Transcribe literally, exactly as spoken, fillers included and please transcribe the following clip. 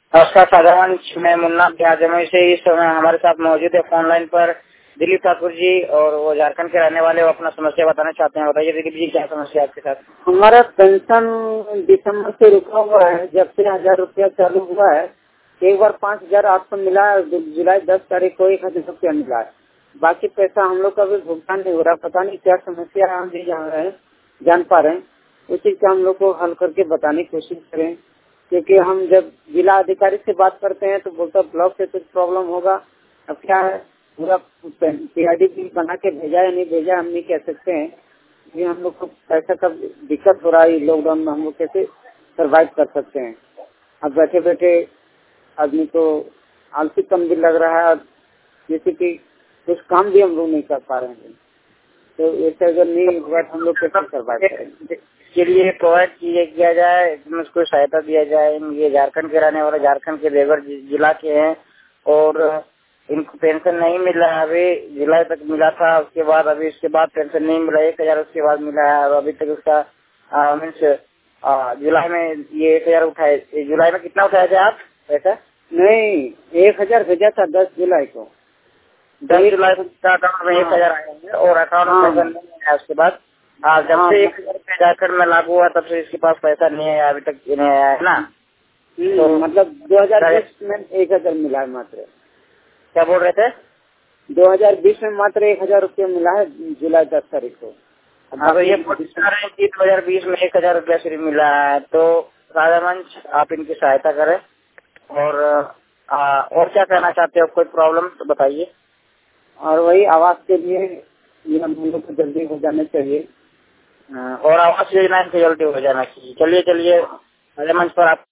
नमस्कार साधारण, मैं मुन्ना प्याजमे से इस समय हमारे साथ मौजूद है फोन लाइन पर दिलीप ठाकुर जी, और वो झारखंड के रहने वाले, वो अपना समस्या बताना चाहते हैं। बताइए दिलीप जी, क्या समस्या है आपके साथ? हमारा पेंशन दिसंबर से रुका हुआ है। जब से हजार रुपया चालू हुआ है, एक बार पाँच हजार आठ सौ मिला है, जुलाई दस तारीख को एक हजार रुपया मिला है। बाकी पैसा हम लोग का भी भुगतान नहीं हो रहा। पता नहीं क्या समस्या है, हम नहीं जान रहे हैं जान पा रहे हैं। उस चीज का हम लोग को हल करके बताने की कोशिश करें, क्योंकि हम जब जिला अधिकारी से बात करते हैं तो बोलता ब्लॉक से कुछ प्रॉब्लम होगा। अब क्या है, पूरा पीआईडी बिल बना के भेजा या नहीं भेजा हम नहीं कह सकते हैं। ये हम लोग को पैसा का दिक्कत हो रहा है। लॉकडाउन में हम लोग कैसे सर्वाइव कर सकते हैं? अब बैठे बैठे आदमी को आलसी कम भी लग रहा है, और जैसे कि कुछ काम भी हम लोग नहीं कर पा रहे हैं। तो ऐसे अगर नहीं हुआ तो हम लोग कैसे सर्वाइव करेंगे? इसके लिए प्रोवाइड किया जाए, उसको सहायता दिया जाए। ये झारखंड के रहने वाले, झारखंड के देवघर जिला के हैं, और इनको पेंशन नहीं मिला है। अभी जुलाई तक मिला था, उसके बाद अभी इसके बाद पेंशन नहीं मिला। एक हजार उसके बाद मिला है, और अभी तक उसका मीन्स जुलाई में ये एक हजार उठाए। जुलाई में कितना उठाए थे आप पैसा? नहीं, एक हजार भेजा था दस जुलाई को। दस जुलाई को अकाउंट में एक हजार आए हैं, और अकाउंट में पैसा नहीं आया उसके बाद। हाँ, जब से एक हजार रुपये झारखंड में लागू हुआ तब से इसके पास पैसा नहीं आया, अभी तक नहीं आया है ना। तो मतलब दो हजार बीस में एक हजार मिला है मात्र। क्या बोल रहे थे? दो हजार बीस में मात्र एक हजार रूपया मिला है जुलाई दस तारीख को। हाँ, तो ये बोल रहे हैं कि दो हजार बीस में एक हजार रूपया सिर्फ मिला है। तो राजा मंच, आप इनकी सहायता करें। और आ, और क्या कहना चाहते हो? कोई प्रॉब्लम तो बताइए। और वही आवास के लिए ये हम लोग को जल्दी हो जाना चाहिए, और आवास योजना से जल्दी हो जाना चाहिए। चलिए चलिए, राजा मंच पर आप